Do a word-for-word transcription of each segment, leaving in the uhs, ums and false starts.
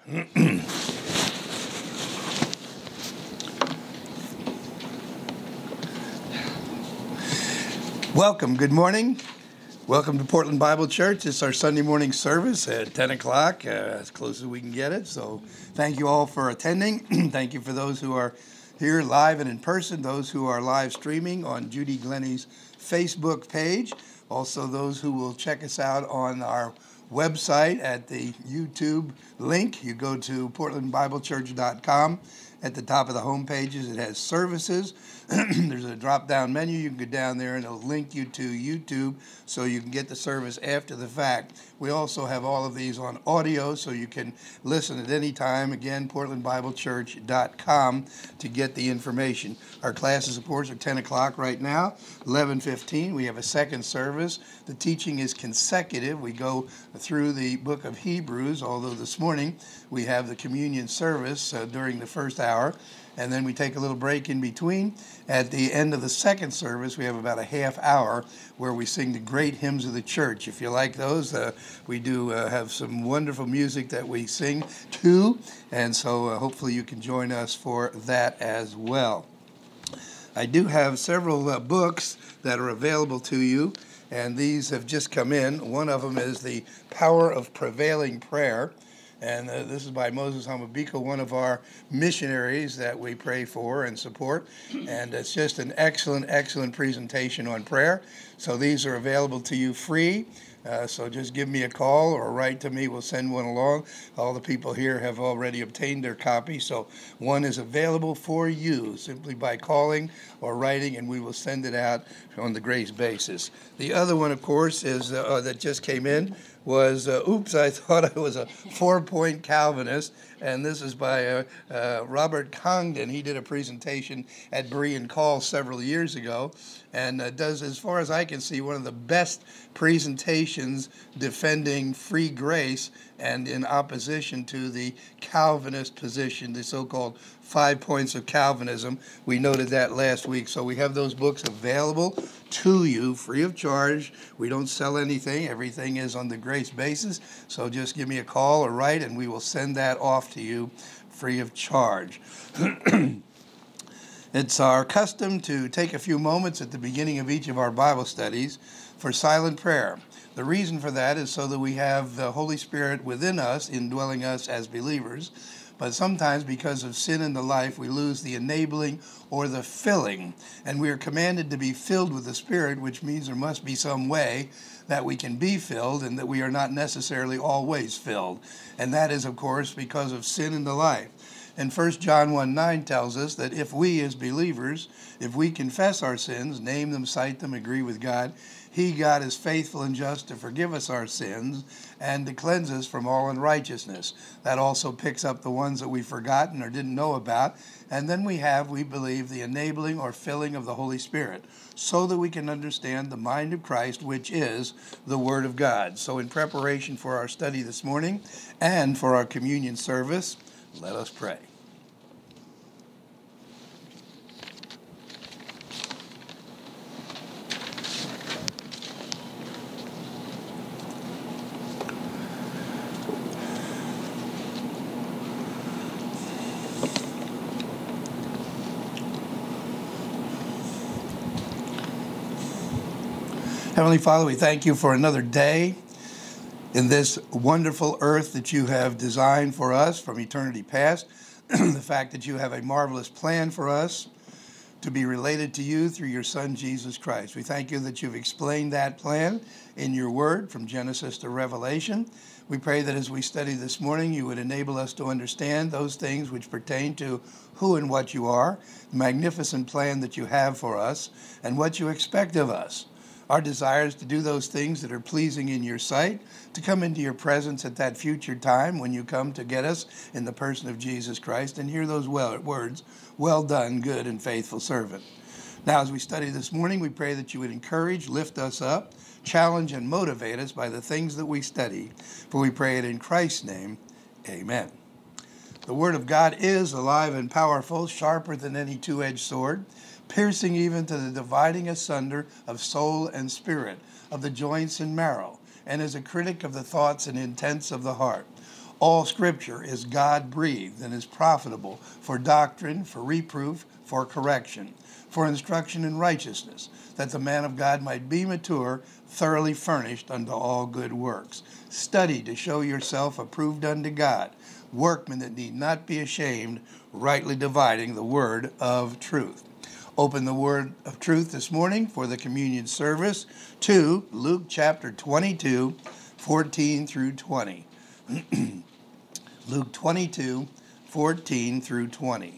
Welcome. Good morning. Welcome to Portland Bible Church. It's our Sunday morning service at ten o'clock, uh, as close as we can get it. So thank you all for attending. Thank you for those who are here live and in person, those who are live streaming on Judy Glennie's Facebook page. Also those who will check us out on our website at the YouTube link. You go to portland bible church dot com. At the top of the home pages, it has services. There's a drop-down menu. You can go down there, and it'll link you to YouTube so you can get the service after the fact. We also have all of these on audio, so you can listen at any time. Again, portland bible church dot com to get the information. Our classes, of course, are ten o'clock right now, eleven fifteen. We have a second service. The teaching is consecutive. We go through the book of Hebrews, although this morning we have the communion service uh, during the first hour. And then we take a little break in between. At the end of the second service, we have about a half hour where we sing the great hymns of the church. If you like those, uh, we do uh, have some wonderful music that we sing too. And so uh, hopefully you can join us for that as well. I do have several uh, books that are available to you, and these have just come in. One of them is The Power of Prevailing Prayer. And uh, this is by Moses Hamabiko, one of our missionaries that we pray for and support. And it's just an excellent, excellent presentation on prayer. So these are available to you free. Uh, so just give me a call or write to me. We'll send one along. All the people here have already obtained their copy. So one is available for you simply by calling or writing, and we will send it out on the grace basis. The other one, of course, is uh, that just came in. was, uh, oops, I thought I was a four-point Calvinist, and this is by uh, uh, Robert Congdon. He did a presentation at Berean Call several years ago, and uh, does, as far as I can see, one of the best presentations defending free grace and in opposition to the Calvinist position, the so-called five points of Calvinism. We noted that last week. So we have those books available to you free of charge. We don't sell anything. Everything is on the grace basis. So just give me a call or write, and we will send that off to you free of charge. It's our custom to take a few moments at the beginning of each of our Bible studies for silent prayer. The reason for that is so that we have the Holy Spirit within us, indwelling us as believers. But sometimes because of sin in the life, we lose the enabling or the filling. And we are commanded to be filled with the Spirit, which means there must be some way that we can be filled and that we are not necessarily always filled. And that is, of course, because of sin in the life. And First John one nine tells us that if we as believers, if we confess our sins, name them, cite them, agree with God, He, God, is faithful and just to forgive us our sins and to cleanse us from all unrighteousness. That also picks up the ones that we've forgotten or didn't know about. And then we have, we believe, the enabling or filling of the Holy Spirit so that we can understand the mind of Christ, which is the Word of God. So in preparation for our study this morning and for our communion service, let us pray. Heavenly Father, we thank you for another day in this wonderful earth that you have designed for us from eternity past. The fact that you have a marvelous plan for us to be related to you through your Son, Jesus Christ. We thank you that you've explained that plan in your word from Genesis to Revelation. We pray that as we study this morning, you would enable us to understand those things which pertain to who and what you are, the magnificent plan that you have for us, and what you expect of us. Our desire is to do those things that are pleasing in your sight, to come into your presence at that future time when you come to get us in the person of Jesus Christ and hear those well, words, well done, good and faithful servant. Now, as we study this morning, we pray that you would encourage, lift us up, challenge, and motivate us by the things that we study. For we pray it in Christ's name. Amen. The Word of God is alive and powerful, sharper than any two-edged sword, piercing even to the dividing asunder of soul and spirit, of the joints and marrow, and is a critic of the thoughts and intents of the heart. All Scripture is God-breathed and is profitable for doctrine, for reproof, for correction, for instruction in righteousness, that the man of God might be mature, thoroughly furnished unto all good works. Study to show yourself approved unto God, workmen that need not be ashamed, rightly dividing the word of truth. Open the word of truth this morning for the communion service to Luke chapter twenty-two, fourteen through twenty. Luke twenty-two, fourteen through twenty.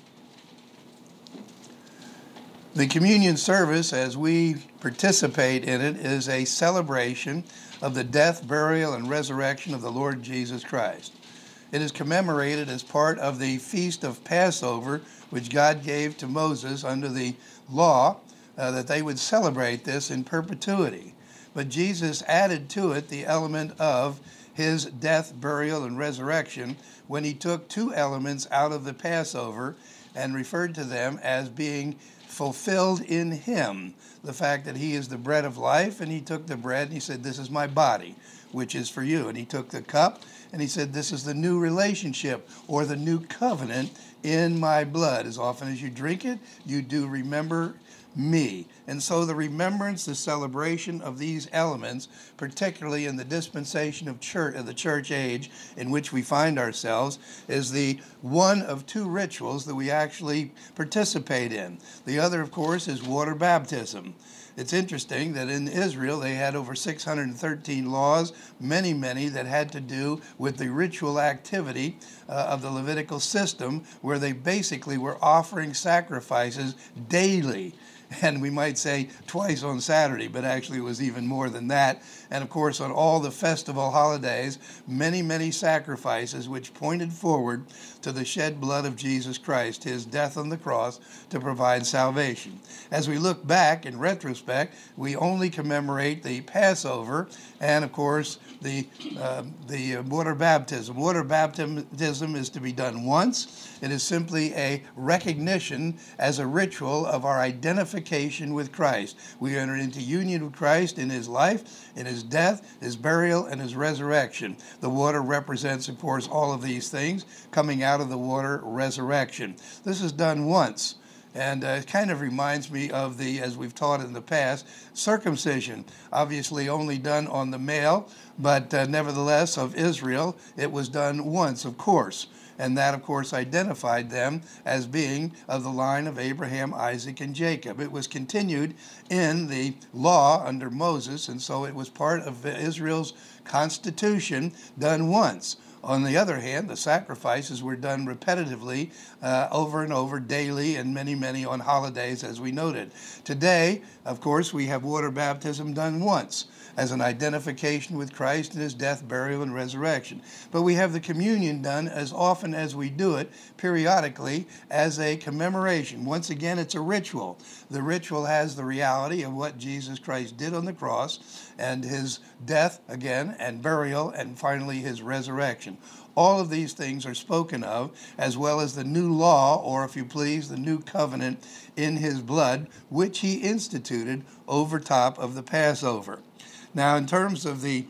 The communion service, as we participate in it, is a celebration of the death, burial, and resurrection of the Lord Jesus Christ. It is commemorated as part of the Feast of Passover, which God gave to Moses under the law, uh, that they would celebrate this in perpetuity. But Jesus added to it the element of his death, burial, and resurrection when he took two elements out of the Passover and referred to them as being fulfilled in him. The fact that he is the bread of life, and he took the bread and he said, "This is my body, which is for you." And he took the cup and he said, "This is the new relationship or the new covenant in my blood. As often as you drink it, you do remember me." And so the remembrance, the celebration of these elements, particularly in the dispensation of church, of the church age in which we find ourselves, is the one of two rituals that we actually participate in. The other, of course, is water baptism. It's interesting that in Israel they had over six hundred thirteen laws, many, many that had to do with the ritual activity uh, of the Levitical system, where they basically were offering sacrifices daily. And we might say twice on Saturday, but actually it was even more than that. And of course, on all the festival holidays, many, many sacrifices which pointed forward to the shed blood of Jesus Christ, his death on the cross to provide salvation. As we look back in retrospect, we only commemorate the Passover and, of course, the uh, the water baptism. Water baptism is to be done once. It is simply a recognition as a ritual of our identification with Christ. We enter into union with Christ in his life, in his death, his burial, and his resurrection. The water represents, of course, all of these things, coming out of the water, resurrection. This is done once. And uh, it kind of reminds me of the, as we've taught in the past, circumcision. Obviously only done on the male, but uh, nevertheless of Israel, it was done once, of course. And that, of course, identified them as being of the line of Abraham, Isaac, and Jacob. It was continued in the law under Moses, and so it was part of Israel's constitution, done once. On the other hand, the sacrifices were done repetitively uh, over and over daily, and many, many on holidays, as we noted. Today, of course, we have water baptism done once as an identification with Christ and his death, burial, and resurrection. But we have the communion done as often as we do it, periodically, as a commemoration. Once again, it's a ritual. The ritual has the reality of what Jesus Christ did on the cross and his death, again, and burial, and finally his resurrection. All of these things are spoken of, as well as the new law, or if you please, the new covenant in his blood, which he instituted over top of the Passover. Now, in terms of the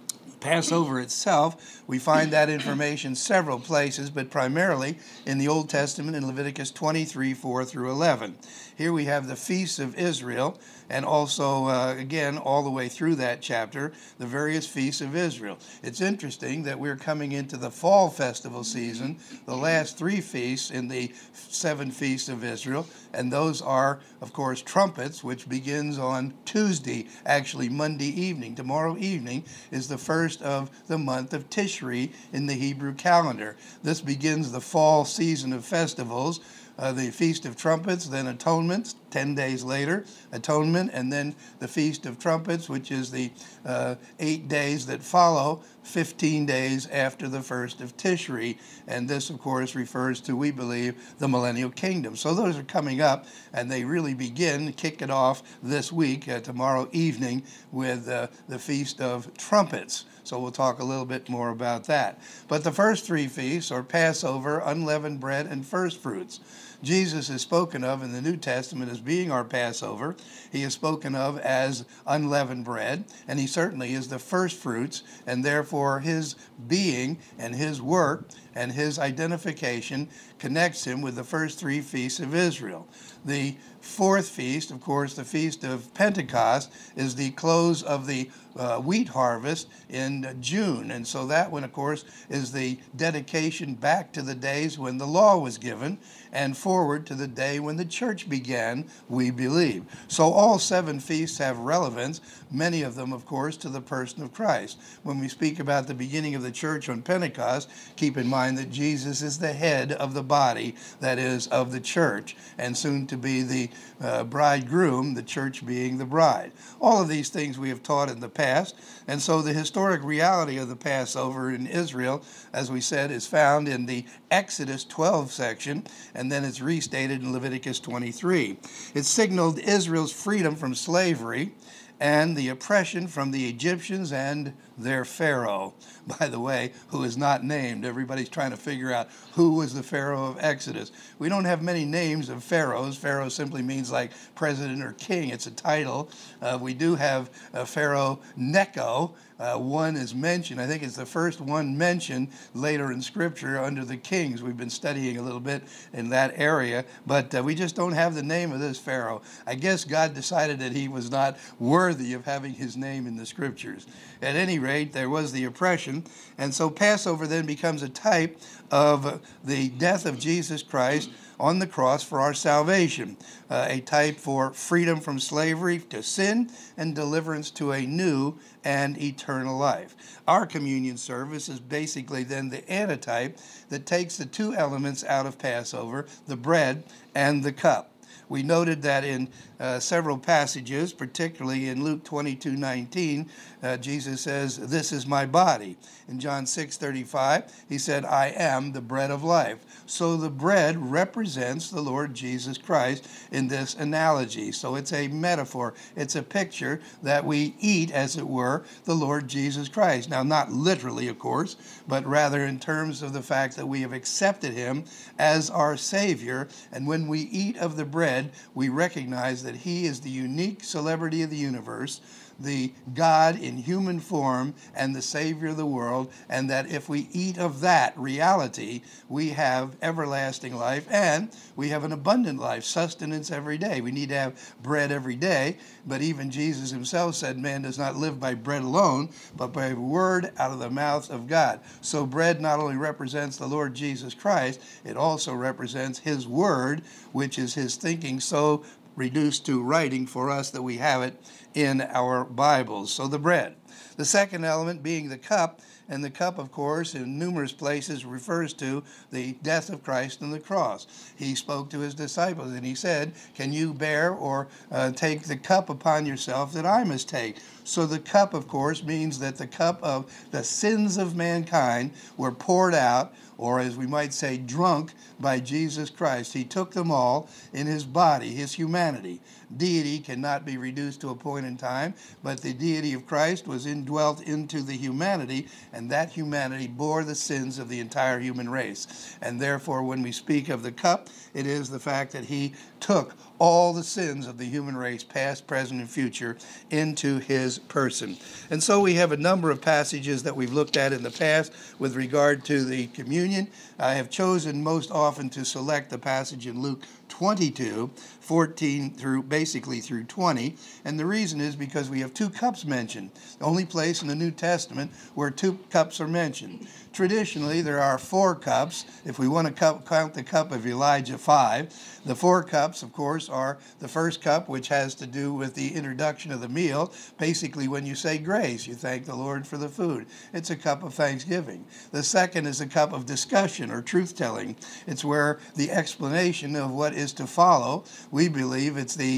Passover itself, we find that information several places, but primarily in the Old Testament in Leviticus twenty-three, four through eleven. Here we have the feasts of Israel, and also, uh, again, all the way through that chapter, the various feasts of Israel. It's interesting that we're coming into the fall festival season, the last three feasts in the seven feasts of Israel, and those are, of course, trumpets, which begins on Tuesday, actually Monday evening. Tomorrow evening is the first of the month of Tishri in the Hebrew calendar. This begins the fall season of festivals. Uh, the Feast of Trumpets, then Atonement, ten days later, Atonement, and then the Feast of Trumpets, which is the uh, eight days that follow, fifteen days after the first of Tishri. And this, of course, refers to, we believe, the millennial kingdom. So those are coming up, and they really begin, kick it off this week, uh, tomorrow evening, with uh, the Feast of Trumpets. So we'll talk a little bit more about that. But the first three feasts are Passover, unleavened bread, and first fruits. Jesus is spoken of in the New Testament as being our Passover. He is spoken of as unleavened bread, and he certainly is the first fruits, and therefore his being and his work and his identification connects him with the first three feasts of Israel. The fourth feast, of course, the Feast of Pentecost, is the close of the uh, wheat harvest in June. And so that one, of course, is the dedication back to the days when the law was given and forward to the day when the church began, we believe. So all seven feasts have relevance, many of them, of course, to the person of Christ. When we speak about the beginning of the church on Pentecost, keep in mind that Jesus is the head of the body, that is, of the church, and soon to be the uh, bridegroom, the church being the bride. All of these things we have taught in the past, and so the historic reality of the Passover in Israel, as we said, is found in the Exodus twelve section, and then it's restated in Leviticus twenty-three. It signaled Israel's freedom from slavery and the oppression from the Egyptians and their Pharaoh, by the way, who is not named. Everybody's trying to figure out who was the Pharaoh of Exodus. We don't have many names of pharaohs. Pharaoh simply means like president or king. It's a title. Uh, we do have uh, Pharaoh Necho. Uh, one is mentioned. I think it's the first one mentioned later in Scripture under the kings. We've been studying a little bit in that area, but uh, we just don't have the name of this Pharaoh. I guess God decided that he was not worthy of having his name in the Scriptures. At any rate, there was the oppression, and so Passover then becomes a type of the death of Jesus Christ on the cross for our salvation, uh, a type for freedom from slavery to sin and deliverance to a new and eternal life. Our communion service is basically then the antitype that takes the two elements out of Passover, the bread and the cup. We noted that in uh, several passages, particularly in Luke twenty-two nineteen, uh, Jesus says, "This is my body." In John six thirty-five, he said, "I am the bread of life." So the bread represents the Lord Jesus Christ in this analogy. So it's a metaphor. It's a picture that we eat, as it were, the Lord Jesus Christ. Now, not literally, of course, but rather in terms of the fact that we have accepted him as our Savior. And when we eat of the bread, we recognize that he is the unique celebrity of the universe, the God in human form, and the Savior of the world, and that if we eat of that reality, we have everlasting life, and we have an abundant life, sustenance every day. We need to have bread every day, but even Jesus himself said, man does not live by bread alone, but by a word out of the mouth of God. So bread not only represents the Lord Jesus Christ, it also represents his word, which is his thinking, so reduced to writing for us that we have it in our Bibles. So the bread. The second element being the cup, and the cup, of course, in numerous places refers to the death of Christ on the cross. He spoke to his disciples and he said, "Can you bear or uh, take the cup upon yourself that I must take?" So the cup, of course, means that the cup of the sins of mankind were poured out, or as we might say, drunk by Jesus Christ. He took them all in his body, his humanity. Deity cannot be reduced to a point in time, but the deity of Christ was indwelt into the humanity, and that humanity bore the sins of the entire human race. And therefore, when we speak of the cup, it is the fact that he took all the sins of the human race, past, present, and future, into his person. And so we have a number of passages that we've looked at in the past with regard to the communion. I have chosen most often to select the passage in Luke twenty-two, fourteen through basically through twenty, and the reason is because we have two cups mentioned, the only place in the New Testament where two cups are mentioned. Traditionally, there are four cups. If we want to count the cup of Elijah, five. The four cups, of course, are the first cup, which has to do with the introduction of the meal. Basically, when you say grace, you thank the Lord for the food. It's a cup of thanksgiving. The second is a cup of discussion or truth-telling. It's where the explanation of what is to follow, we believe it's the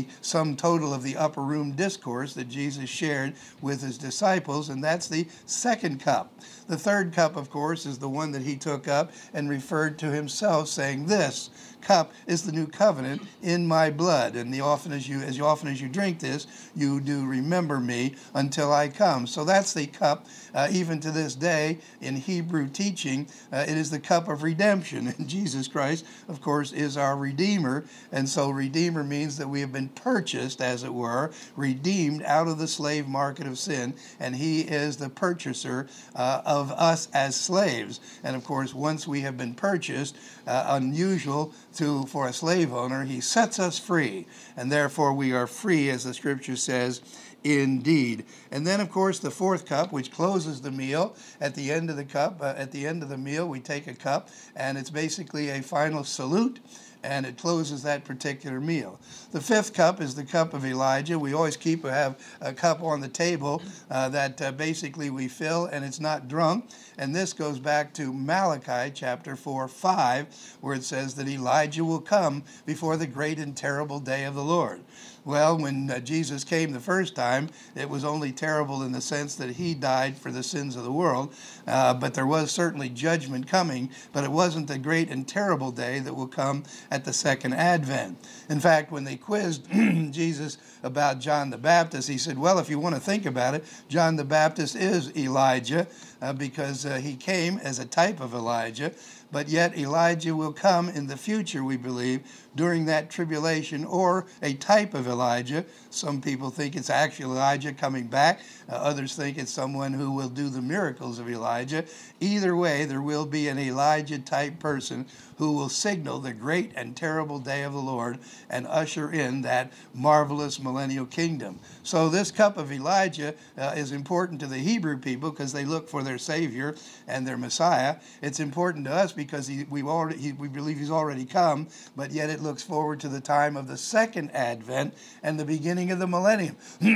sum total of the upper room discourse that Jesus shared with his disciples, and that's the second cup. The third cup, of course, is the one that he took up and referred to himself, saying, "This cup is the new covenant in my blood, and the often as you as often as you drink this, you do remember me until I come." So that's the cup. Uh, even to this day, in Hebrew teaching, uh, it is the cup of redemption, and Jesus Christ, of course, is our Redeemer. And so Redeemer means that we have been purchased, as it were, redeemed out of the slave market of sin, and he is the purchaser uh, of us as slaves. And of course, once we have been purchased, uh, unusual to for a slave owner, he sets us free, and therefore we are free, as the scripture says, indeed. And then, of course, the fourth cup, which closes the meal. At the end of the cup, uh, at the end of the meal, we take a cup, and it's basically a final salute, and it closes that particular meal. The fifth cup is the cup of Elijah. We always keep have a cup on the table uh, that uh, basically we fill, and it's not drunk. And this goes back to Malachi chapter four, five, where it says that Elijah will come before the great and terrible day of the Lord. Well, when uh, Jesus came the first time, it was only terrible in the sense that he died for the sins of the world, uh, but there was certainly judgment coming, but it wasn't the great and terrible day that will come at the second advent. In fact, when they quizzed Jesus about John the Baptist, he said, well, if you want to think about it, John the Baptist is Elijah, uh, because uh, he came as a type of Elijah, but yet Elijah will come in the future, we believe, during that tribulation, or a type of Elijah. Some people think it's actually Elijah coming back. Uh, others think it's someone who will do the miracles of Elijah. Either way, there will be an Elijah-type person who will signal the great and terrible day of the Lord and usher in that marvelous millennial kingdom. So this cup of Elijah uh, is important to the Hebrew people because they look for their Savior and their Messiah. It's important to us because he, we've already, he, we believe he's already come, but yet it looks forward to the time of the second advent and the beginning of the millennium.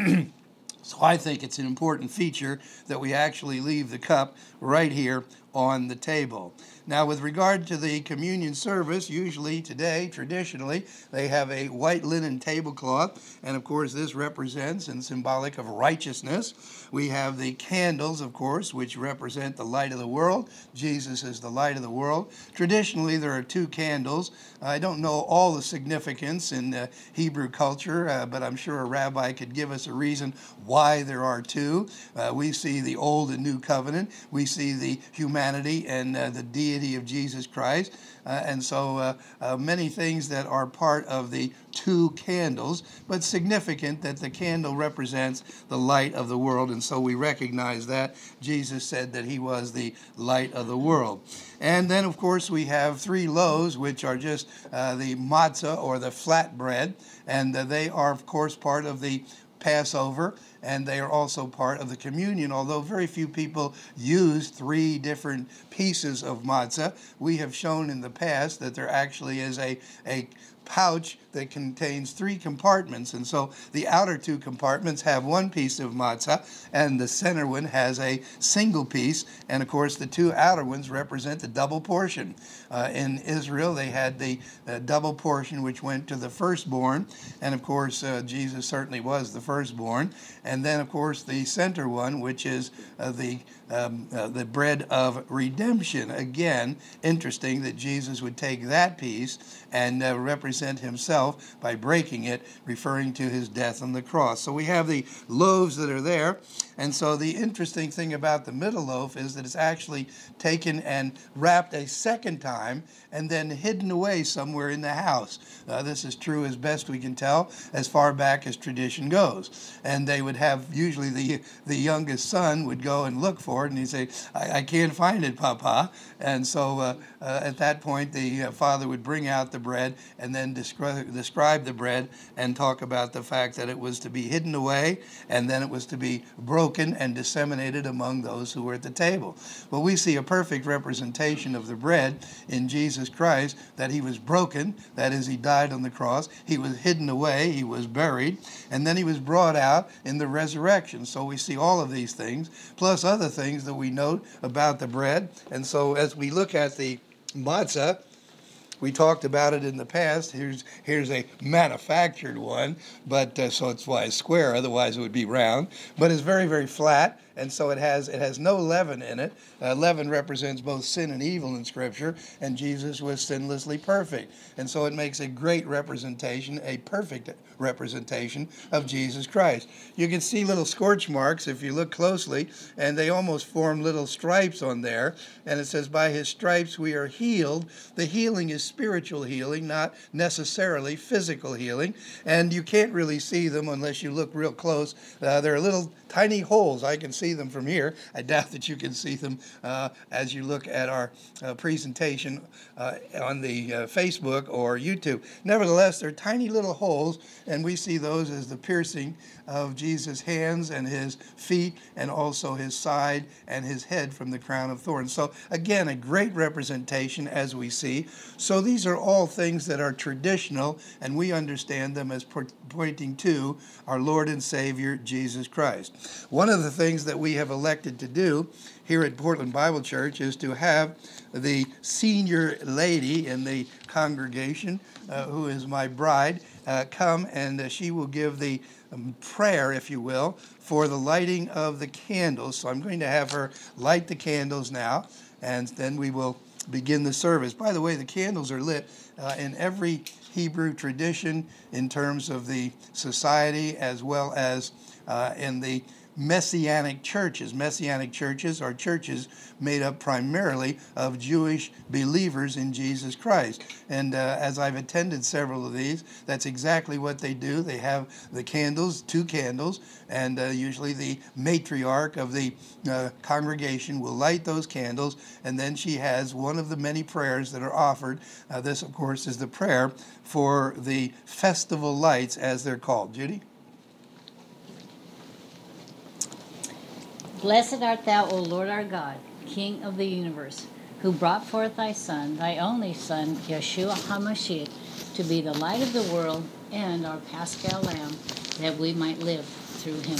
So I think it's an important feature that we actually leave the cup right here on the table. Now, with regard to the communion service, usually today, traditionally, they have a white linen tablecloth, and of course this represents and symbolic of righteousness. We have the candles, of course, which represent the light of the world. Jesus is the light of the world. Traditionally, there are two candles. I don't know all the significance in uh, Hebrew culture, uh, but I'm sure a rabbi could give us a reason why there are two. Uh, we see the Old and New Covenant. We see the humanity and uh, the deity of Jesus Christ. Uh, and so uh, uh, many things that are part of the two candles, but significant that the candle represents the light of the world. And so we recognize that. Jesus said that he was the light of the world. And then, of course, we have three loaves, which are just uh, the matzah or the flatbread. And uh, they are, of course, part of the Passover, and they are also part of the communion. Although very few people use three different pieces of matzah, we have shown in the past that there actually is a, a pouch that contains three compartments, and so the outer two compartments have one piece of matzah, and the center one has a single piece, and of course the two outer ones represent the double portion. Uh, in Israel, they had the uh, double portion which went to the firstborn, and of course uh, Jesus certainly was the firstborn, and then of course the center one, which is uh, the um, uh, the bread of redemption. Again, interesting that Jesus would take that piece and uh, represent himself by breaking it, referring to his death on the cross. So we have the loaves that are there, and so the interesting thing about the middle loaf is that it's actually taken and wrapped a second time and then hidden away somewhere in the house. Uh, this is true as best we can tell as far back as tradition goes. And they would have, usually the the youngest son would go and look for it, and he'd say, I, I can't find it, Papa. And so uh, uh, at that point, the uh, father would bring out the bread and then describe, describe the bread and talk about the fact that it was to be hidden away, and then it was to be broken and disseminated among those who were at the table. Well, we see a perfect representation of the bread in Jesus Christ, that he was broken, that is, he died on the cross, he was hidden away, he was buried, and then he was brought out in the resurrection. So we see all of these things, plus other things that we note about the bread. And so as we look at the matzah, We talked about it in the past. Here's here's a manufactured one, but uh, so it's why it's square. Otherwise, it would be round. But it's very very flat, and so it has it has no leaven in it. Uh, leaven represents both sin and evil in Scripture, and Jesus was sinlessly perfect, and so it makes a great representation, a perfect representation of Jesus Christ. You can see little scorch marks if you look closely, and they almost form little stripes on there. And it says, "By his stripes we are healed." The healing is spiritual healing, not necessarily physical healing. And you can't really see them unless you look real close. Uh, there are little tiny holes. I can see them from here. I doubt that you can see them uh, as you look at our uh, presentation uh, on the uh, Facebook or YouTube. Nevertheless, they're tiny little holes, and we see those as the piercing of Jesus' hands and his feet, and also his side and his head from the crown of thorns. So again, a great representation as we see. So these are all things that are traditional, and we understand them as pointing to our Lord and Savior, Jesus Christ. One of the things that we have elected to do here at Portland Bible Church is to have the senior lady in the congregation, uh, who is my bride, uh, come, and uh, she will give the um, prayer, if you will, for the lighting of the candles. So I'm going to have her light the candles now, and then we will begin the service. By the way, the candles are lit uh, in every Hebrew tradition in terms of the society, as well as uh, in the Messianic churches. Messianic churches are churches made up primarily of Jewish believers in Jesus Christ. And uh, as I've attended several of these, that's exactly what they do. They have the candles, two candles, and uh, usually the matriarch of the uh, congregation will light those candles, and then she has one of the many prayers that are offered. Uh, this, of course, is the prayer for the festival lights, as they're called. Judy? Blessed art thou, O Lord our God, King of the universe, who brought forth thy Son, thy only Son, Yeshua HaMashiach, to be the light of the world and our Paschal Lamb, that we might live through him.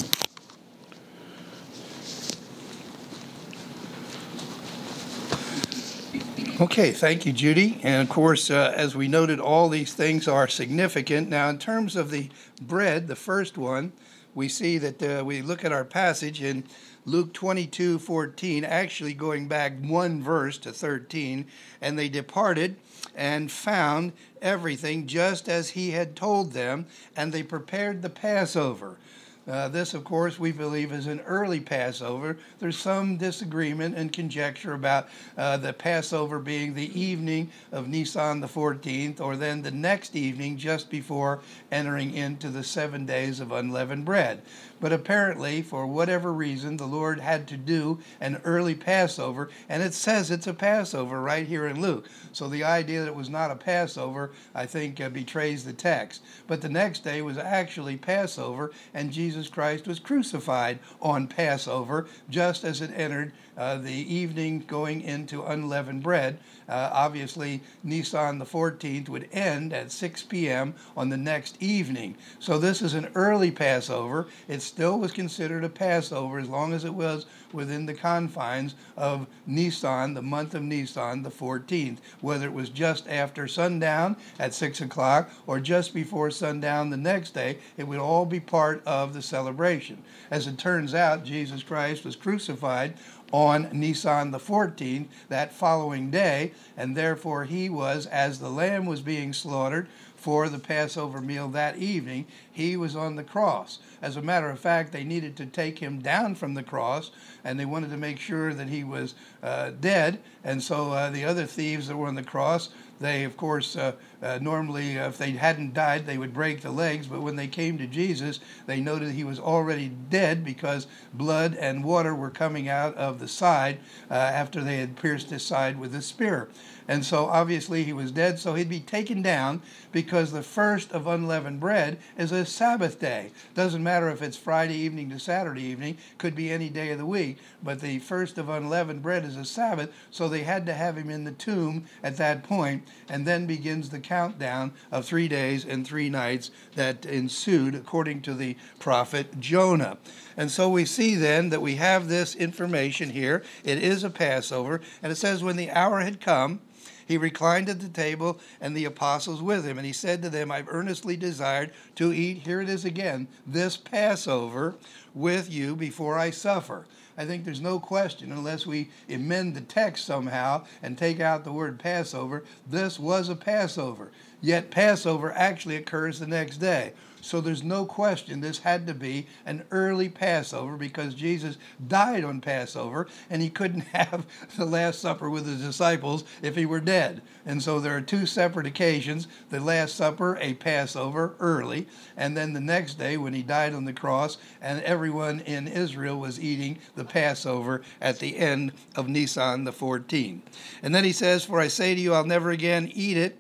Okay, thank you, Judy. And of course, uh, as we noted, all these things are significant. Now, in terms of the bread, the first one, we see that uh, we look at our passage in Luke twenty-two fourteen, actually going back one verse to thirteen, and they departed and found everything just as he had told them, and they prepared the Passover. Uh, this, of course, we believe is an early Passover. There's some disagreement and conjecture about uh, the Passover being the evening of Nisan the fourteenth, or then the next evening just before entering into the seven days of unleavened bread. But apparently, for whatever reason, the Lord had to do an early Passover, and it says it's a Passover right here in Luke. So the idea that it was not a Passover, I think, uh, betrays the text. But the next day was actually Passover, and Jesus Christ was crucified on Passover, just as it entered uh, the evening going into unleavened bread. Uh, obviously, Nisan the fourteenth would end at six p.m. on the next evening. So this is an early Passover. It still was considered a Passover as long as it was within the confines of Nisan, the month of Nisan the fourteenth, whether it was just after sundown at six o'clock or just before sundown the next day. It would all be part of the celebration. As it turns out, Jesus Christ was crucified on Nisan the fourteenth, that following day, and therefore he was, as the lamb was being slaughtered for the Passover meal that evening, he was on the cross. As a matter of fact, they needed to take him down from the cross, and they wanted to make sure that he was uh, dead, and so uh, the other thieves that were on the cross, they, of course, uh, uh, normally, uh, if they hadn't died, they would break the legs. But when they came to Jesus, they noted he was already dead because blood and water were coming out of the side uh, after they had pierced his side with a spear. And so obviously he was dead, so he'd be taken down because the first of unleavened bread is a Sabbath day. Doesn't matter if it's Friday evening to Saturday evening, could be any day of the week, but the first of unleavened bread is a Sabbath, so they had to have him in the tomb at that point, and then begins the countdown of three days and three nights that ensued according to the prophet Jonah. And so we see then that we have this information here. It is a Passover, and it says when the hour had come, he reclined at the table and the apostles with him. And he said to them, I've earnestly desired to eat, here it is again, this Passover with you before I suffer. I think there's no question, unless we amend the text somehow and take out the word Passover, this was a Passover. Yet Passover actually occurs the next day. So there's no question this had to be an early Passover because Jesus died on Passover and he couldn't have the Last Supper with his disciples if he were dead. And so there are two separate occasions, the Last Supper, a Passover, early, and then the next day when he died on the cross and everyone in Israel was eating the Passover at the end of Nisan the fourteenth. And then he says, for I say to you, I'll never again eat it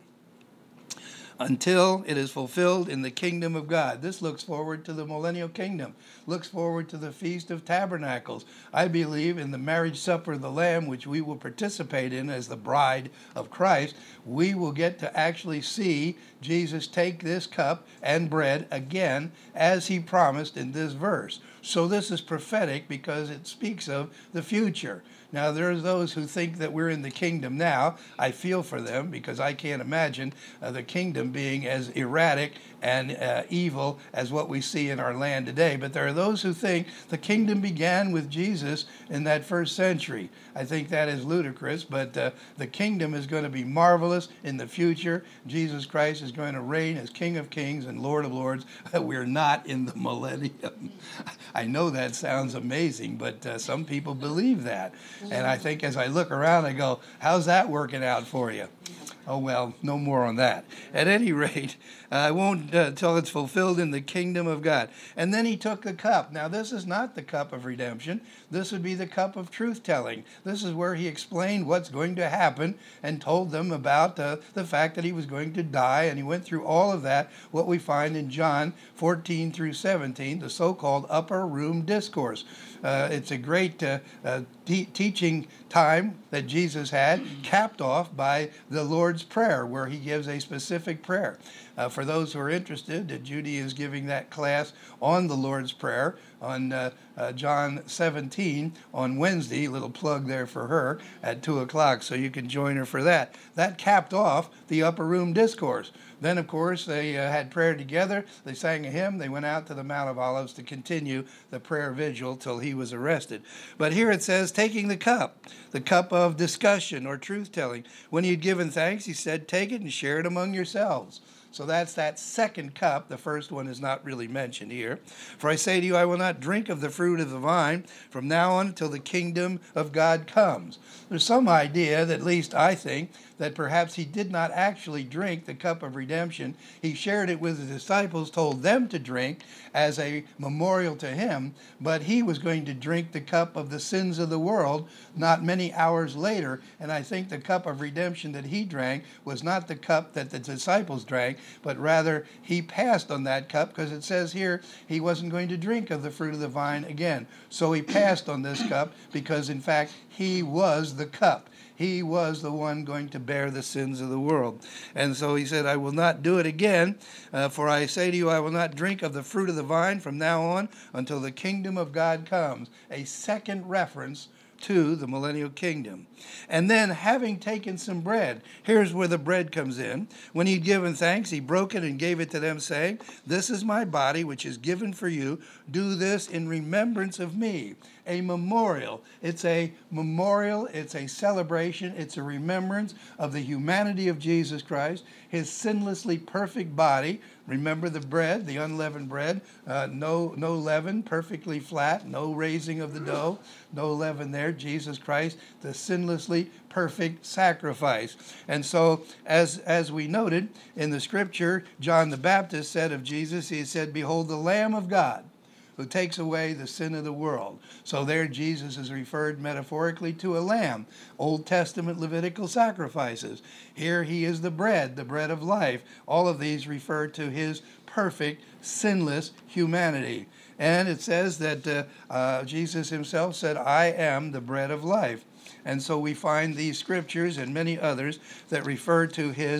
until it is fulfilled in the kingdom of God. This looks forward to the millennial kingdom, looks forward to the Feast of Tabernacles. I believe in the marriage supper of the Lamb, which we will participate in as the bride of Christ. We will get to actually see Jesus take this cup and bread again as he promised in this verse. So this is prophetic because it speaks of the future. Now, there's those who think that we're in the kingdom now. I feel for them because I can't imagine uh, the kingdom being as erratic and uh, evil as what we see in our land today. But there are those who think the kingdom began with Jesus in that first century. I think that is ludicrous, but uh, the kingdom is going to be marvelous in the future. Jesus Christ is going to reign as King of Kings and Lord of Lords. We're not in the millennium. I know that sounds amazing, but uh, some people believe that. And I think as I look around, I go, how's that working out for you? Oh, well, no more on that. At any rate, uh, I won't uh, till it's fulfilled in the kingdom of God. And then he took the cup. Now, this is not the cup of redemption. This would be the cup of truth-telling. This is where he explained what's going to happen and told them about uh, the fact that he was going to die. And he went through all of that, what we find in John fourteen through seventeen, the so-called upper room discourse. Uh, it's a great uh, uh, te- teaching time that Jesus had, capped off by the Lord's Prayer, where he gives a specific prayer. Uh, for those who are interested, uh, Judy is giving that class on the Lord's Prayer on uh, uh, John seventeen on Wednesday. Little plug there for her at two o'clock, so you can join her for that. That capped off the upper room discourse. Then, of course, they uh, had prayer together. They sang a hymn. They went out to the Mount of Olives to continue the prayer vigil till he was arrested. But here it says, taking the cup, the cup of discussion or truth-telling. When he had given thanks, he said, take it and share it among yourselves. So that's that second cup. The first one is not really mentioned here. For I say to you, I will not drink of the fruit of the vine from now on until the kingdom of God comes. There's some idea, that at least I think, that perhaps he did not actually drink the cup of redemption. He shared it with the disciples, told them to drink as a memorial to him, but he was going to drink the cup of the sins of the world not many hours later. And I think the cup of redemption that he drank was not the cup that the disciples drank, but rather he passed on that cup, because it says here he wasn't going to drink of the fruit of the vine again. So he passed on this cup because, in fact, he was the cup. He was the one going to bear the sins of the world. And so he said, I will not do it again, uh, for I say to you, I will not drink of the fruit of the vine from now on until the kingdom of God comes. A second reference to the millennial kingdom. And then, having taken some bread, here's where the bread comes in. When he'd given thanks, he broke it and gave it to them, saying, this is my body, which is given for you. Do this in remembrance of me. A memorial. It's a memorial. It's a celebration. It's a remembrance of the humanity of Jesus Christ, his sinlessly perfect body. Remember the bread, the unleavened bread, uh, no no leaven, perfectly flat, no raising of the dough, no leaven there. Jesus Christ, the sinlessly perfect sacrifice. And so, as as we noted in the scripture, John the Baptist said of Jesus, he said, behold the Lamb of God, who takes away the sin of the world. So there Jesus is referred metaphorically to a lamb. Old Testament Levitical sacrifices. Here he is the bread, the bread of life. All of these refer to his perfect, sinless humanity. And it says that uh, uh, Jesus himself said, I am the bread of life. And so we find these scriptures and many others that refer to his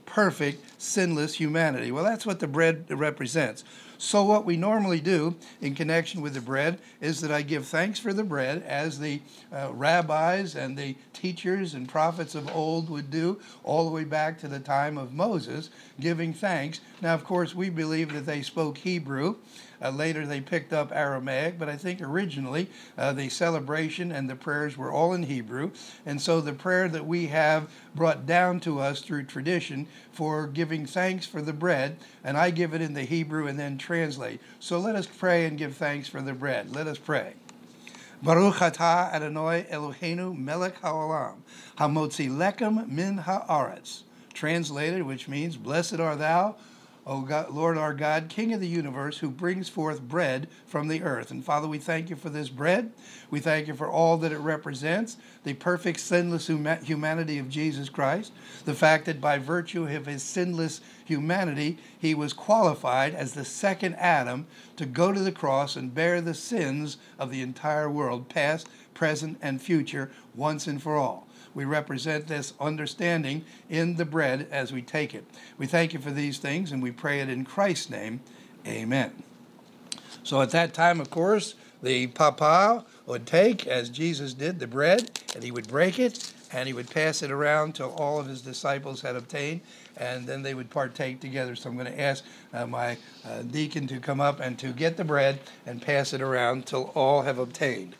perfect, sinless humanity. Well, that's what the bread represents. So what we normally do in connection with the bread is that I give thanks for the bread, as the uh, rabbis and the teachers and prophets of old would do, all the way back to the time of Moses, giving thanks. Now, of course, we believe that they spoke Hebrew. Uh, later they picked up Aramaic, but I think originally uh, the celebration and the prayers were all in Hebrew. And so the prayer that we have brought down to us through tradition for giving thanks for the bread, and I give it in the Hebrew and then translate. So let us pray and give thanks for the bread. Let us pray. Baruch atah Adonai Eloheinu melech haolam, hamotzi lechem min haaretz. Translated, which means, blessed are thou, O God, Lord our God, King of the universe, who brings forth bread from the earth. And Father, we thank you for this bread. We thank you for all that it represents, the perfect sinless humanity of Jesus Christ, the fact that by virtue of his sinless humanity, he was qualified as the second Adam to go to the cross and bear the sins of the entire world, past, present, and future, once and for all. We represent this understanding in the bread as we take it. We thank you for these things, and we pray it in Christ's name. Amen. So at that time, of course, the papa would take, as Jesus did, the bread, and he would break it, and he would pass it around till all of his disciples had obtained, and then they would partake together. So I'm going to ask uh, my uh, deacon to come up and to get the bread and pass it around till all have obtained.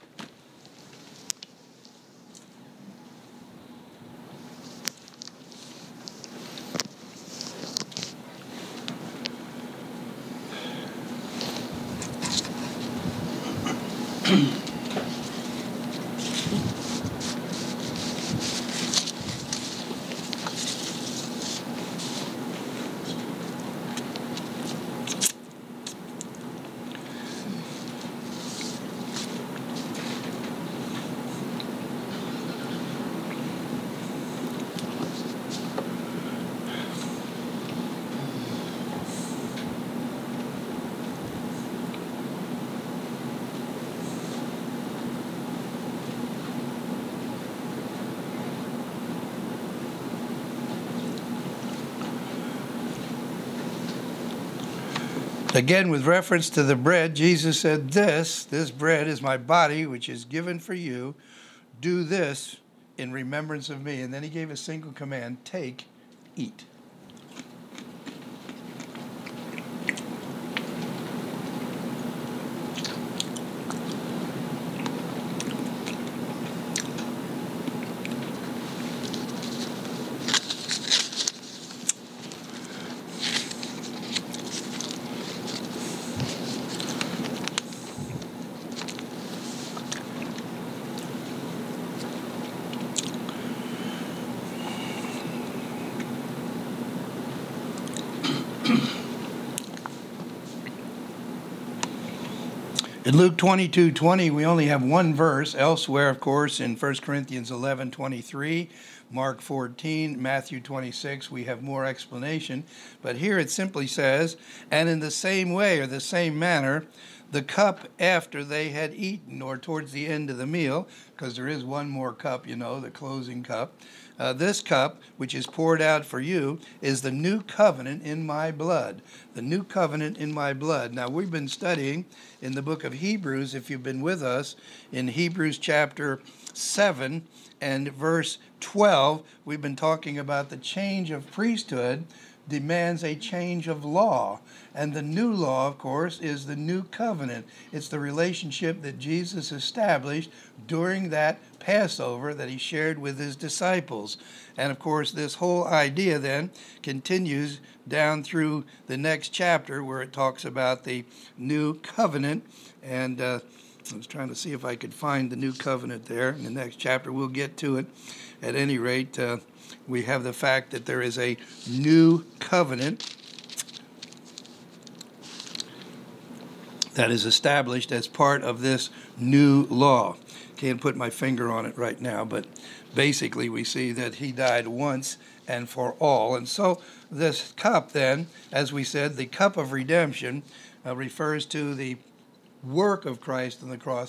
Again, with reference to the bread, Jesus said, this, this bread is my body, which is given for you. Do this in remembrance of me. And then he gave a single command, take, eat. In Luke twenty-two twenty, we only have one verse. Elsewhere, of course, in First Corinthians eleven twenty-three, Mark fourteen, Matthew twenty-six, we have more explanation. But here it simply says, and in the same way or the same manner, the cup after they had eaten, or towards the end of the meal, because there is one more cup, you know, the closing cup. Uh, this cup, which is poured out for you, is the new covenant in my blood. The new covenant in my blood. Now, we've been studying in the book of Hebrews, if you've been with us, in Hebrews chapter seven and verse twelve, we've been talking about the change of priesthood demands a change of law. And the new law, of course, is the new covenant. It's the relationship that Jesus established during that Passover that he shared with his disciples. And of course, this whole idea then continues down through the next chapter where it talks about the new covenant. And uh, I was trying to see if I could find the new covenant there. In the next chapter, we'll get to it. At any rate, uh, we have the fact that there is a new covenant that is established as part of this new law. Can't put my finger on it right now, but basically we see that he died once and for all. And so this cup then, as we said, the cup of redemption uh, refers to the work of Christ on the cross, his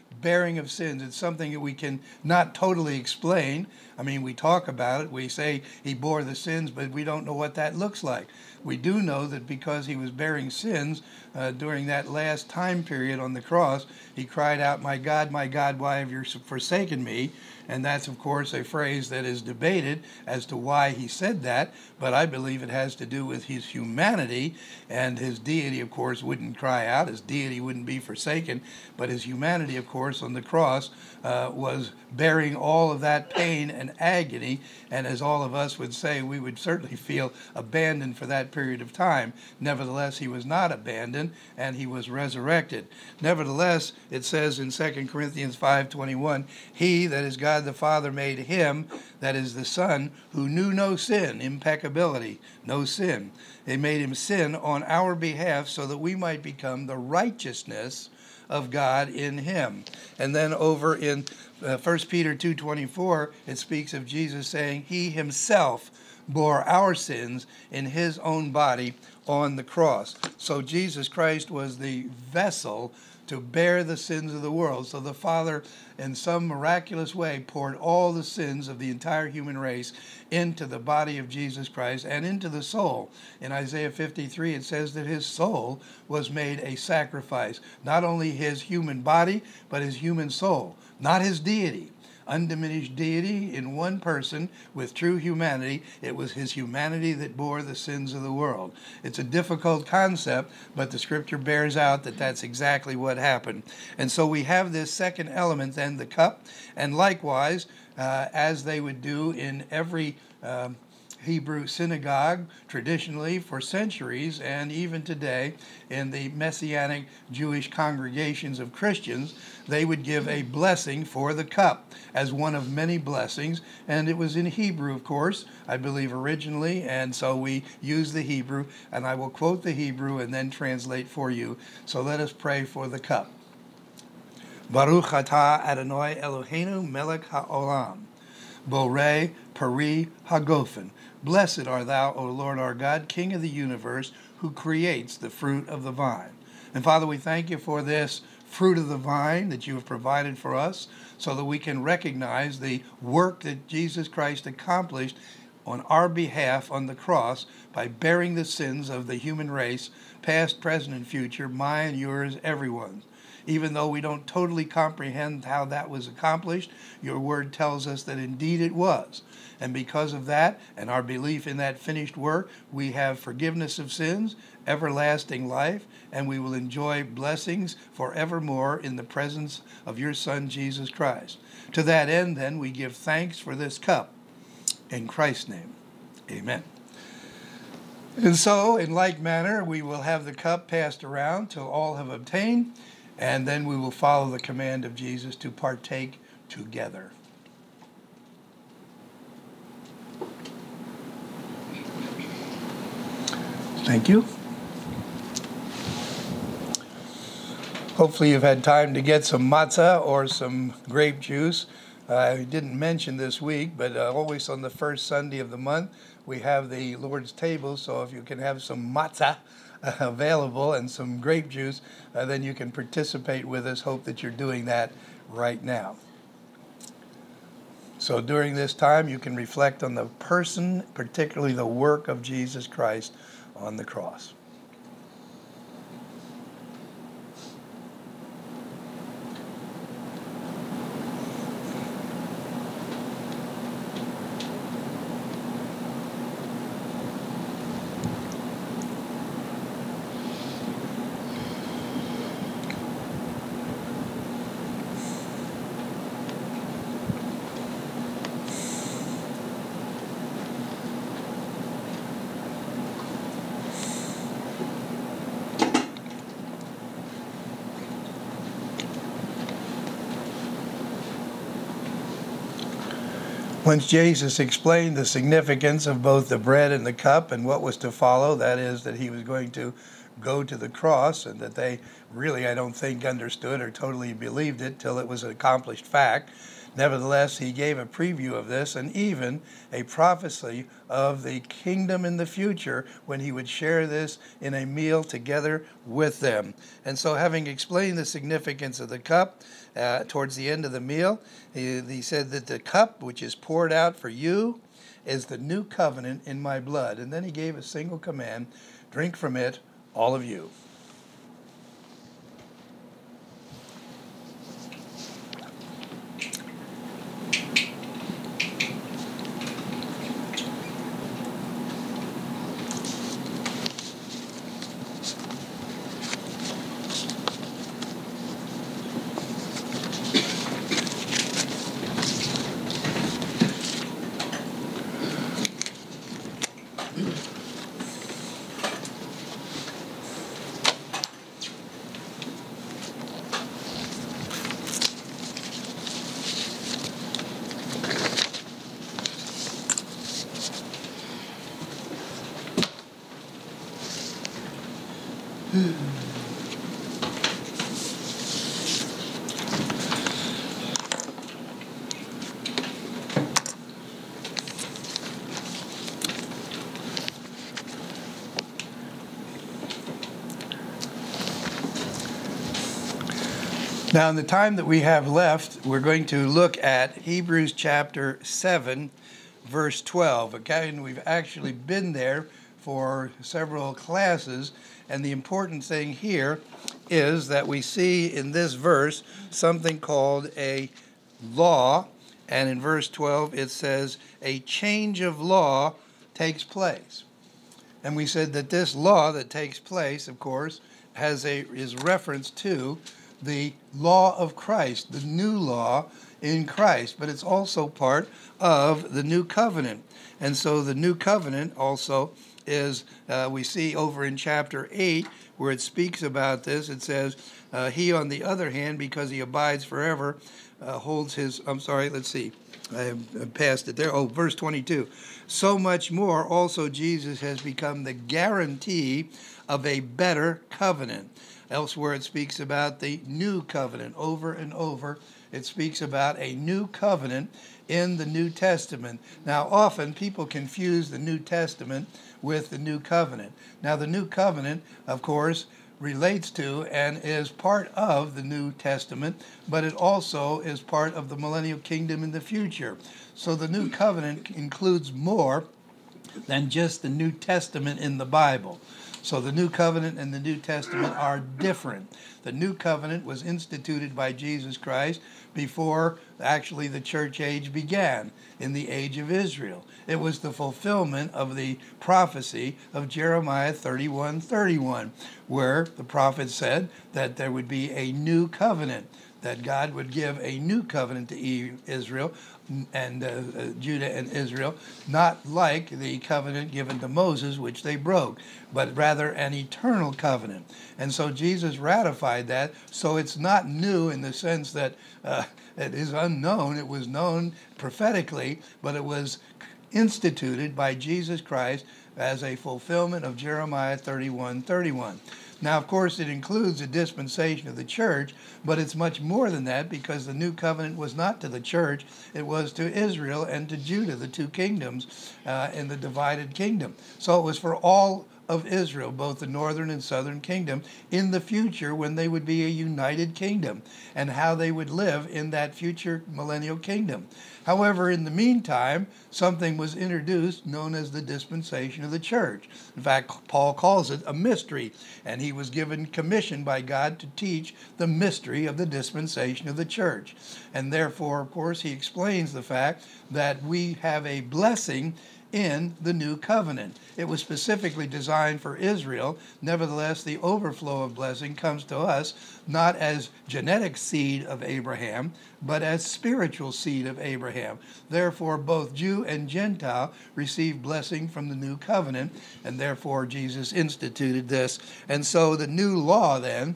bearing of sins. It's something that we can not totally explain. I mean, we talk about it. We say he bore the sins, but we don't know what that looks like. We do know that because he was bearing sins uh, during that last time period on the cross, he cried out, "My God, my God, why have you forsaken me?" And that's, of course, a phrase that is debated as to why he said that, but I believe it has to do with his humanity, and his deity, of course, wouldn't cry out. His deity wouldn't be forsaken, but his humanity, of course, on the cross uh, was bearing all of that pain and agony, and as all of us would say, we would certainly feel abandoned for that period of time. Nevertheless, he was not abandoned, and he was resurrected. Nevertheless, it says in Second Corinthians five twenty-one, he, that is God the Father, made him, that is the Son, who knew no sin, impeccability, no sin. They made him sin on our behalf so that we might become the righteousness of God in him. And then over in uh, First Peter two twenty-four, it speaks of Jesus saying he himself bore our sins in his own body on the cross. So Jesus Christ was the vessel to bear the sins of the world. So the Father, in some miraculous way, poured all the sins of the entire human race into the body of Jesus Christ and into the soul. In Isaiah fifty-three, it says that his soul was made a sacrifice. Not only his human body, but his human soul. Not his deity. Undiminished deity in one person with true humanity. It was his humanity that bore the sins of the world. It's a difficult concept, but the scripture bears out that that's exactly what happened. And so we have this second element then, the cup, and likewise, uh, as they would do in every um, Hebrew synagogue traditionally for centuries, and even today in the Messianic Jewish congregations of Christians, they would give a blessing for the cup as one of many blessings, and it was in Hebrew, of course, I believe originally, and so we use the Hebrew, and I will quote the Hebrew and then translate for you. So let us pray for the cup. Baruch atah Adonai Eloheinu melech haolam, borei peri hagofen. Blessed art thou, O Lord our God, King of the universe, who creates the fruit of the vine. And Father, we thank you for this fruit of the vine that you have provided for us so that we can recognize the work that Jesus Christ accomplished on our behalf on the cross by bearing the sins of the human race, past, present, and future, mine, yours, everyone's. Even though we don't totally comprehend how that was accomplished, your word tells us that indeed it was. And because of that and our belief in that finished work, we have forgiveness of sins, everlasting life, and we will enjoy blessings forevermore in the presence of your Son, Jesus Christ. To that end, then, we give thanks for this cup. In Christ's name, amen. And so, in like manner, we will have the cup passed around till all have obtained, and then we will follow the command of Jesus to partake together. Thank you. Hopefully you've had time to get some matzah or some grape juice. Uh, I didn't mention this week, but uh, always on the first Sunday of the month, we have the Lord's table, so if you can have some matzah uh, available and some grape juice, uh, then you can participate with us. Hope that you're doing that right now. So during this time, you can reflect on the person, particularly the work of Jesus Christ on the cross. Once Jesus explained the significance of both the bread and the cup and what was to follow, that is, that he was going to go to the cross, and that they really, I don't think, understood or totally believed it till it was an accomplished fact. Nevertheless, he gave a preview of this and even a prophecy of the kingdom in the future when he would share this in a meal together with them. And so, having explained the significance of the cup uh, towards the end of the meal, he, he said that the cup which is poured out for you is the new covenant in my blood. And then he gave a single command: drink from it, all of you. Now, in the time that we have left, we're going to look at Hebrews chapter seven, verse twelve. Again, we've actually been there for several classes, and the important thing here is that we see in this verse something called a law, and in verse twelve it says a change of law takes place. And we said that this law that takes place, of course, has a is reference to the law of Christ, the new law in Christ, but it's also part of the new covenant. And so the new covenant also is, uh, we see over in chapter eight, where it speaks about this, it says, uh, he on the other hand, because he abides forever, uh, holds his, I'm sorry, let's see, I have passed it there. Oh, verse twenty-two. So much more also Jesus has become the guarantee of a better covenant. Elsewhere it speaks about the new covenant. Over and over it speaks about a new covenant in the New Testament. Now often people confuse the New Testament with the new covenant. Now the new covenant, of course, relates to and is part of the New Testament, but it also is part of the millennial kingdom in the future. So the new covenant includes more than just the New Testament in the Bible. So the New Covenant and the New Testament are different. The New Covenant was instituted by Jesus Christ before actually the church age began, in the age of Israel. It was the fulfillment of the prophecy of Jeremiah thirty-one thirty-one, where the prophet said that there would be a new covenant, that God would give a new covenant to Israel and uh, uh, Judah and Israel, not like the covenant given to Moses, which they broke, but rather an eternal covenant. And so Jesus ratified that, so it's not new in the sense that uh, it is unknown. It was known prophetically, but it was instituted by Jesus Christ as a fulfillment of Jeremiah thirty-one thirty-one. Now, of course, it includes the dispensation of the church, but it's much more than that, because the new covenant was not to the church, it was to Israel and to Judah, the two kingdoms uh, in the divided kingdom. So it was for all of Israel, both the northern and southern kingdom, in the future when they would be a united kingdom, and how they would live in that future millennial kingdom. However, in the meantime, something was introduced known as the dispensation of the church. In fact, Paul calls it a mystery, and he was given commission by God to teach the mystery of the dispensation of the church. And therefore, of course, he explains the fact that we have a blessing in the new covenant. It was specifically designed for Israel. Nevertheless, the overflow of blessing comes to us not as genetic seed of Abraham, but as spiritual seed of Abraham. Therefore, both Jew and Gentile receive blessing from the new covenant, and therefore Jesus instituted this. And so the new law then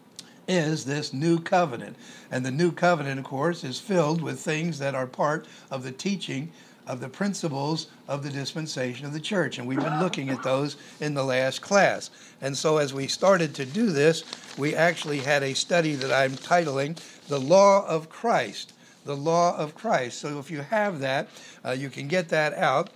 is this new covenant. And the new covenant, of course, is filled with things that are part of the teaching of the principles of the dispensation of the church. And we've been looking at those in the last class. And so as we started to do this, we actually had a study that I'm titling The Law of Christ. the law of Christ. So if you have that, uh, you can get that out.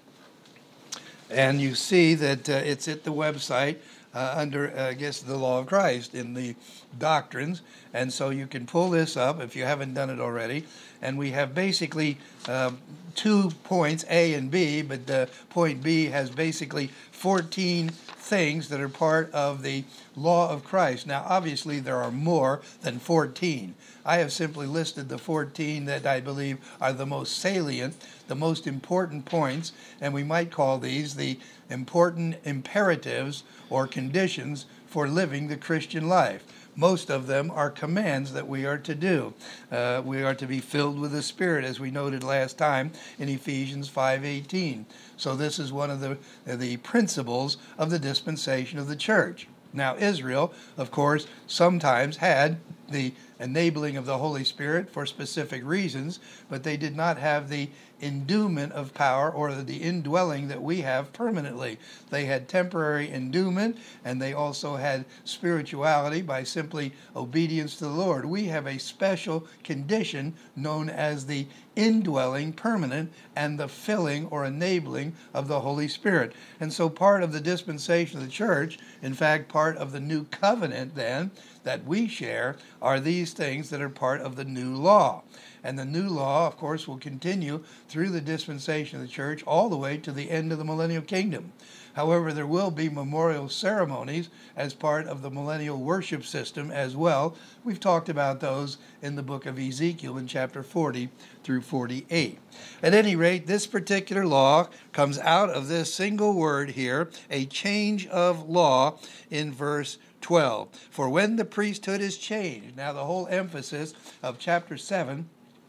And you see that uh, it's at the website uh, under, uh, I guess, the law of Christ in the doctrines. And so you can pull this up if you haven't done it already. And we have basically uh, two points, A and B, but the point B has basically fourteen things that are part of the law of Christ. Now, obviously, there are more than fourteen. I have simply listed the fourteen that I believe are the most salient, the most important points, and we might call these the important imperatives or conditions for living the Christian life. Most of them are commands that we are to do. Uh, we are to be filled with the Spirit, as we noted last time in Ephesians five eighteen. So this is one of the, the principles of the dispensation of the church. Now, Israel, of course, sometimes had the enabling of the Holy Spirit for specific reasons, but they did not have the endowment of power or the indwelling that we have permanently. They had temporary endowment, and they also had spirituality by simply obedience to the Lord. We have a special condition known as the indwelling, permanent, and the filling or enabling of the Holy Spirit. And so part of the dispensation of the church, in fact, part of the new covenant then, that we share, are these things that are part of the new law. And the new law, of course, will continue through the dispensation of the church all the way to the end of the millennial kingdom. However, there will be memorial ceremonies as part of the millennial worship system as well. We've talked about those in the book of Ezekiel in chapter forty through forty-eight. At any rate, this particular law comes out of this single word here, a change of law, in verse twelve. For when the priesthood is changed, now the whole emphasis of chapter seven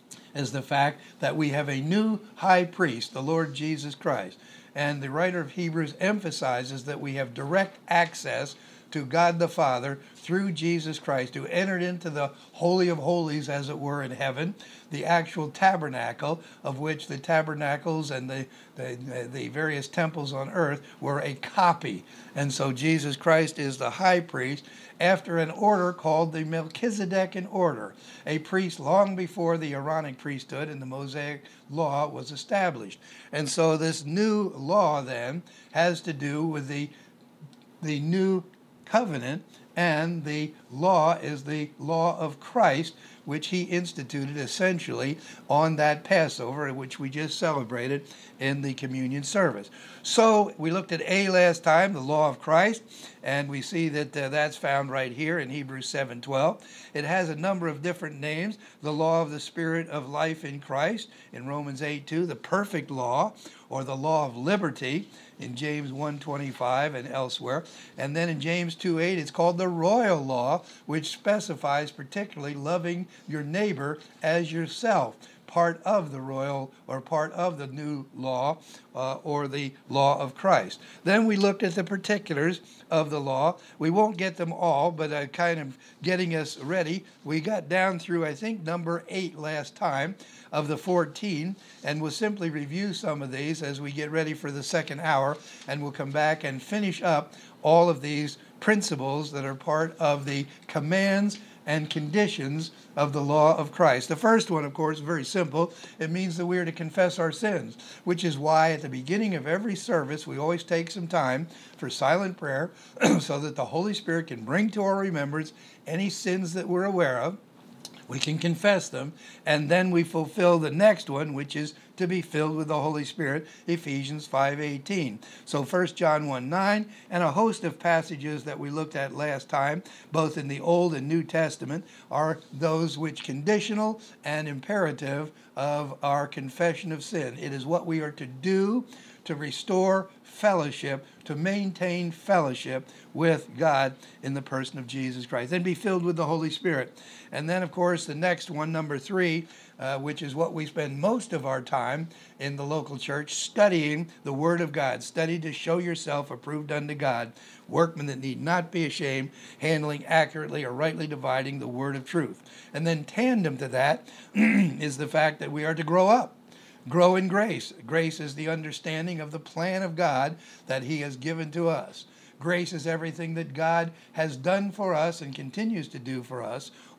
is the fact that we have a new high priest, the Lord Jesus Christ. And the writer of Hebrews emphasizes that we have direct access to God the Father through Jesus Christ, who entered into the Holy of Holies, as it were, in heaven, the actual tabernacle, of which the tabernacles and the, the, the various temples on earth were a copy. And so Jesus Christ is the high priest after an order called the Melchizedekan order, a priest long before the Aaronic priesthood and the Mosaic law was established. And so this new law then has to do with the, the new covenant, and the law is the law of Christ, which he instituted essentially on that Passover, which we just celebrated in the communion service. So we looked at A last time, the law of Christ, and we see that uh, that's found right here in Hebrews seven twelve. It has a number of different names: the law of the Spirit of life in Christ in Romans eight two, the perfect law, or the law of liberty in James one twenty-five and elsewhere. And then in James two eight, it's called the royal law, which specifies particularly loving your neighbor as yourself, part of the royal or part of the new law uh, or the law of Christ. Then we looked at the particulars of the law. We won't get them all, but uh, kind of getting us ready. We got down through, I think, number eight last time of the fourteen, and we'll simply review some of these as we get ready for the second hour, and we'll come back and finish up all of these principles that are part of the commands and conditions of the law of Christ. The first one, of course, is very simple. It means that we are to confess our sins, which is why at the beginning of every service we always take some time for silent prayer so that the Holy Spirit can bring to our remembrance any sins that we're aware of. We can confess them, and then we fulfill the next one, which is to be filled with the Holy Spirit, Ephesians five eighteen. So First John one nine, and a host of passages that we looked at last time, both in the Old and New Testament, are those which conditional and imperative of our confession of sin. It is what we are to do to restore fellowship, to maintain fellowship with God in the person of Jesus Christ. Then be filled with the Holy Spirit. And then, of course, the next one, number three, uh, which is what we spend most of our time in the local church, studying the Word of God. Study to show yourself approved unto God, workmen that need not be ashamed, handling accurately or rightly dividing the word of truth. And then tandem to that is the fact that we are to grow up. Grow in grace. Grace is the understanding of the plan of God that he has given to us. Grace is everything that God has done for us and continues to do for us,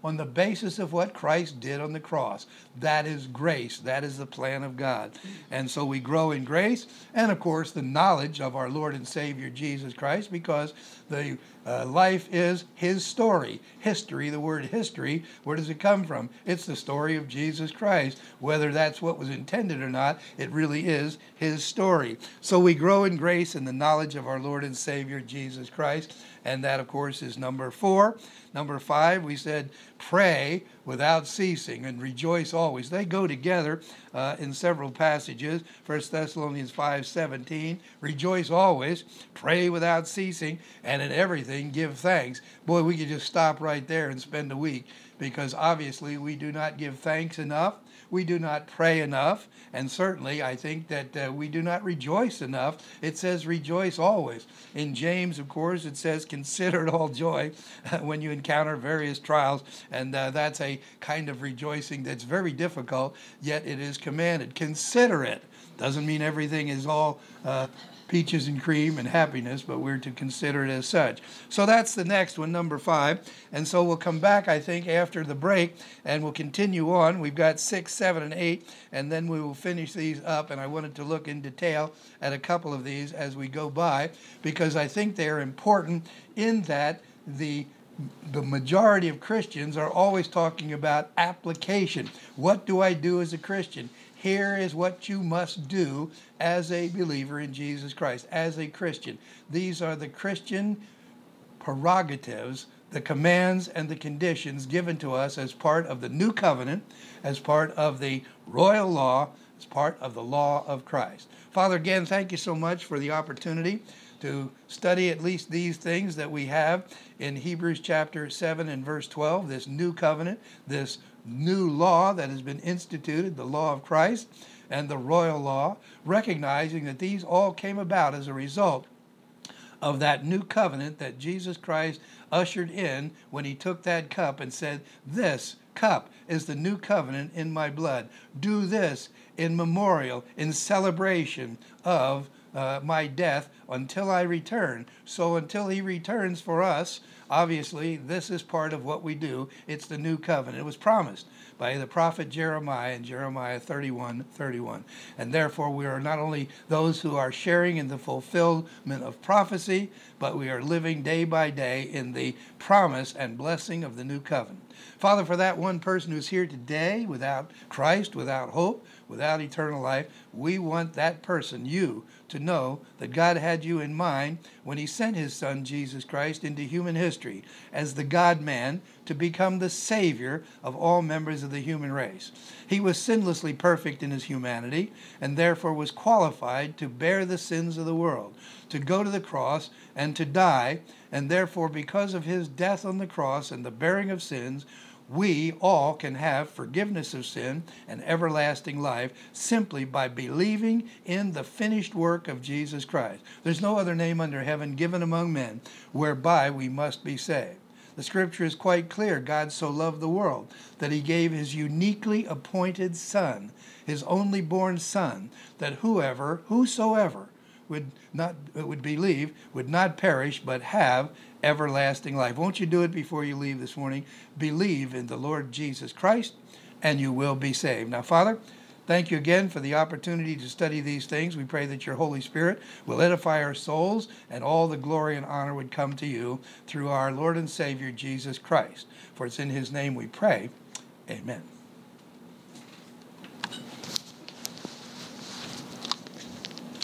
on the basis of what Christ did on the cross. That is grace. That is the plan of God. And so we grow in grace and, of course, the knowledge of our Lord and Savior Jesus Christ, because the uh, life is his story. History, the word history, where does it come from? It's the story of Jesus Christ. Whether that's what was intended or not, it really is his story. So we grow in grace and the knowledge of our Lord and Savior Jesus Christ. And that, of course, is number four. Number five, we said pray without ceasing and rejoice always. They go together uh, in several passages. First Thessalonians five seventeen, rejoice always, pray without ceasing, and in everything give thanks. Boy, we could just stop right there and spend a week, because obviously we do not give thanks enough. We do not pray enough, and certainly I think that uh, we do not rejoice enough. It says rejoice always. In James, of course, it says consider it all joy when you encounter various trials, and uh, that's a kind of rejoicing that's very difficult, yet it is commanded. Consider it. Doesn't mean everything is all uh, peaches and cream and happiness, but we're to consider it as such. So that's the next one, number five. And so we'll come back, I think, after the break, and we'll continue on. We've got six, seven, and eight, and then we will finish these up. And I wanted to look in detail at a couple of these as we go by, because I think they are important in that the the majority of Christians are always talking about application. What do I do as a Christian? Here is what you must do as a believer in Jesus Christ, as a Christian. These are the Christian prerogatives, the commands and the conditions given to us as part of the new covenant, as part of the royal law, as part of the law of Christ. Father, again, thank you so much for the opportunity to study at least these things that we have in Hebrews chapter seven and verse twelve, this new covenant, this new law that has been instituted, the law of Christ and the royal law, recognizing that these all came about as a result of that new covenant that Jesus Christ ushered in when he took that cup and said, this cup is the new covenant in my blood. Do this in memorial, in celebration of uh, my death until I return. So until he returns for us, obviously, this is part of what we do. It's the new covenant. It was promised by the prophet Jeremiah in Jeremiah thirty-one thirty-one. And therefore, we are not only those who are sharing in the fulfillment of prophecy, but we are living day by day in the promise and blessing of the new covenant. Father, for that one person who's here today without Christ, without hope, without eternal life, we want that person, you, to know that God had you in mind when he sent his son, Jesus Christ, into human history as the God-man to become the Savior of all members of the human race. He was sinlessly perfect in his humanity and therefore was qualified to bear the sins of the world, to go to the cross and to die, and therefore because of his death on the cross and the bearing of sins, we all can have forgiveness of sin and everlasting life simply by believing in the finished work of Jesus Christ. There's no other name under heaven given among men whereby we must be saved. The scripture is quite clear. God so loved the world that he gave his uniquely appointed Son, his only born Son, that whoever, whosoever would not would believe would not perish but have everlasting life. Won't you do it before you leave this morning? Believe in the Lord Jesus Christ and you will be saved. Now, Father, thank you again for the opportunity to study these things. We pray that your Holy Spirit will edify our souls and all the glory and honor would come to you through our Lord and Savior Jesus Christ. For it's in his name we pray. Amen.